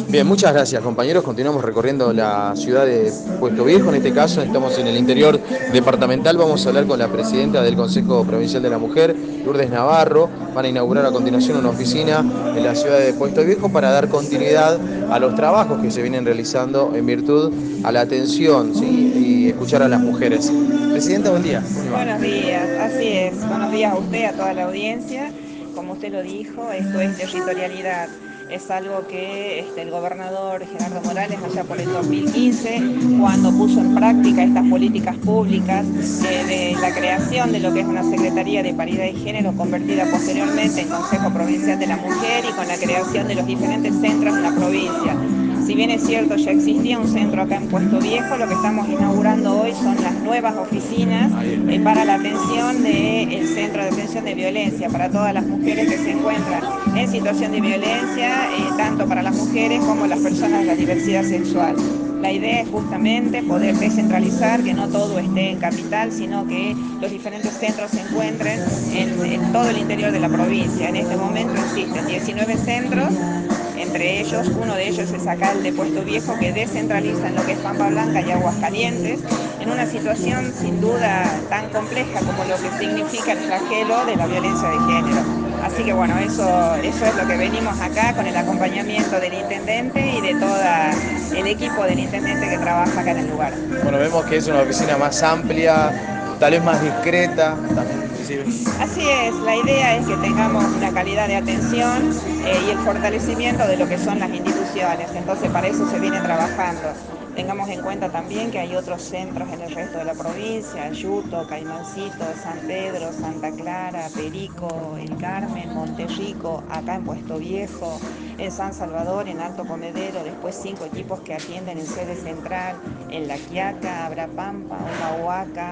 Bien, muchas gracias compañeros. Continuamos recorriendo la ciudad de Puesto Viejo. En este caso estamos en el interior departamental. Vamos a hablar con la presidenta del Consejo Provincial de la Mujer, Lourdes Navarro. Van a inaugurar a continuación una oficina en la ciudad de Puesto Viejo para dar continuidad a los trabajos que se vienen realizando en virtud a la atención, ¿sí? Y escuchar a las mujeres. Presidenta, buen día. ¿Cómo le va? Buenos días, así es. Buenos días a usted, a toda la audiencia. Como usted lo dijo, esto es territorialidad. Es algo que el gobernador Gerardo Morales, allá por el 2015, cuando puso en práctica estas políticas públicas de la creación de lo que es una Secretaría de Paridad y Género, convertida posteriormente en Consejo Provincial de la Mujer, y con la creación de los diferentes centros en la provincia. Si bien es cierto, ya existía un centro acá en Puesto Viejo, lo que estamos inaugurando hoy son las nuevas oficinas para la atención del Centro de Atención de Violencia, para todas las mujeres que se encuentran en situación de violencia, tanto para las mujeres como las personas de la diversidad sexual. La idea es justamente poder descentralizar, que no todo esté en capital, sino que los diferentes centros se encuentren en todo el interior de la provincia. En este momento existen 19 centros. Entre ellos, uno de ellos es acá el de Puesto Viejo, que descentraliza en lo que es Pampa Blanca y Aguascalientes, en una situación sin duda tan compleja como lo que significa el flagelo de la violencia de género. Así que bueno, eso es lo que venimos acá con el acompañamiento del intendente y de todo el equipo del intendente que trabaja acá en el lugar. Bueno, vemos que es una oficina más amplia, tal vez más discreta, también inclusive. Así es, la idea es que tengamos una calidad de atención y el fortalecimiento de lo que son las instituciones, entonces para eso se viene trabajando. Tengamos en cuenta también que hay otros centros en el resto de la provincia: Yuto, Caimancito, San Pedro, Santa Clara, Perico, El Carmen, Monterrico, acá en Puesto Viejo, en San Salvador, en Alto Comedero, después 5 equipos que atienden en sede central, en La Quiaca, Abrapampa, Humahuaca,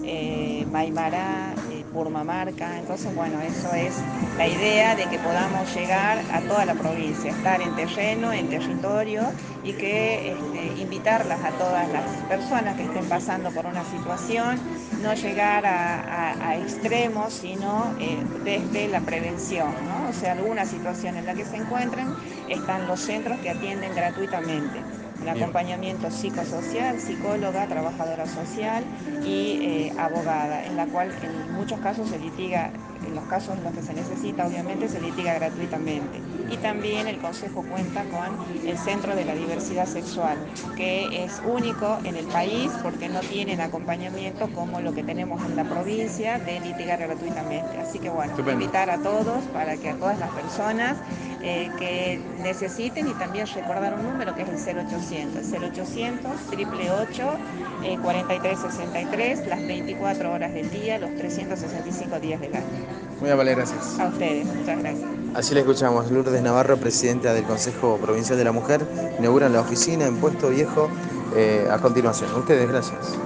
Maimará, Purmamarca. Entonces, bueno, eso es la idea, de que podamos llegar a toda la provincia, estar en terreno, en territorio, y que invitarlas a todas las personas que estén pasando por una situación, no llegar a extremos, sino desde la prevención, ¿no? O sea, alguna situación en la que se encuentren, están los centros que atienden gratuitamente. Un Bien. acompañamiento psicosocial, psicóloga, trabajadora social y abogada, en la cual en muchos casos se litiga, en los casos en los que se necesita, obviamente se litiga gratuitamente. Y también el Consejo cuenta con el Centro de la Diversidad Sexual, que es único en el país porque no tienen acompañamiento como lo que tenemos en la provincia de litigar gratuitamente. Así que bueno, Estupendo. invitar a todos, para que a todas las personas que necesiten, y también recordar un número que es el 0800, el 0800 888 4363, las 24 horas del día, los 365 días del año. Muy amable, gracias. A ustedes, muchas gracias. Así le escuchamos, Lourdes Navarro, presidenta del Consejo Provincial de la Mujer, inauguran la oficina en Puesto Viejo a continuación. Ustedes, gracias.